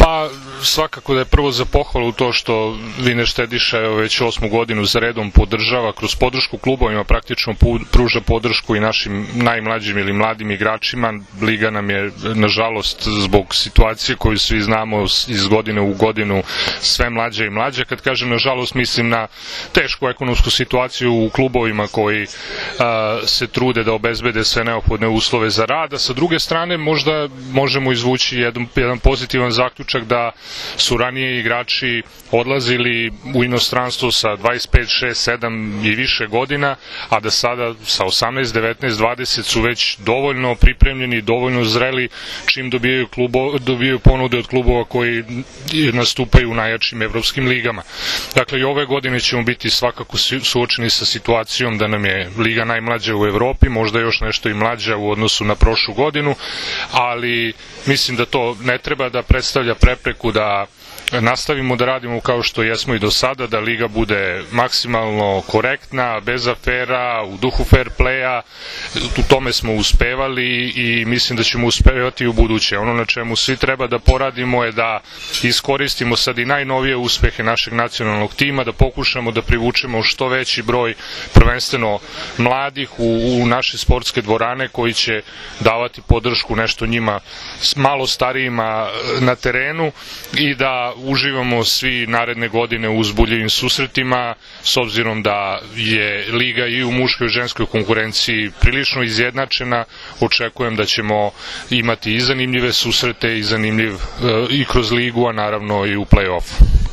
Pa svakako da je prvo za pohvalu to što Viner Štediša već 8. godinu za redom podržava kroz podršku klubovima, praktično pruža podršku i našim najmlađim ili mladim igračima. Liga nam je, nažalost, zbog situacije koju svi znamo iz godine u godinu sve mlađe i mlađe. Kad kažem nažalost, mislim na tešku ekonomsku situaciju u klubovima koji se trude da obezbede sve neophodne uslove za rad, a sa druge strane možda možemo izvući jedan pozitivan zaključak da su ranije igrači odlazili u inostranstvo sa 25, 6, 7 i više godina, a da sada sa 18, 19, 20 su već dovoljno pripremljeni, dovoljno zreli čim dobijaju ponude od klubova koji nastupaju u najjačim evropskim ligama. Dakle, i ove godine ćemo biti svakako suočeni sa situacijom da nam je liga najmlađa u Evropi, možda još nešto i mlađa u odnosu na prošlu godinu, ali mislim da to ne treba da predstavlja prepreku da nastavimo da radimo kao što jesmo i do sada, da liga bude maksimalno korektna, bez afera, u duhu fair playa. U tome smo uspevali i mislim da ćemo uspevati u buduće. Ono na čemu svi treba da poradimo je da iskoristimo sad i najnovije uspehe našeg nacionalnog tima, da pokušamo da privučemo što veći broj prvenstveno mladih u naše sportske dvorane koji će davati podršku nešto njima malo starijima na terenu i da uživamo svi naredne godine u uzbudljivim susretima, s obzirom da je liga i u muškoj i u ženskoj konkurenciji prilično izjednačena. Očekujem da ćemo imati i zanimljive susrete i zanimljiv i kroz ligu, a naravno i u play-offu.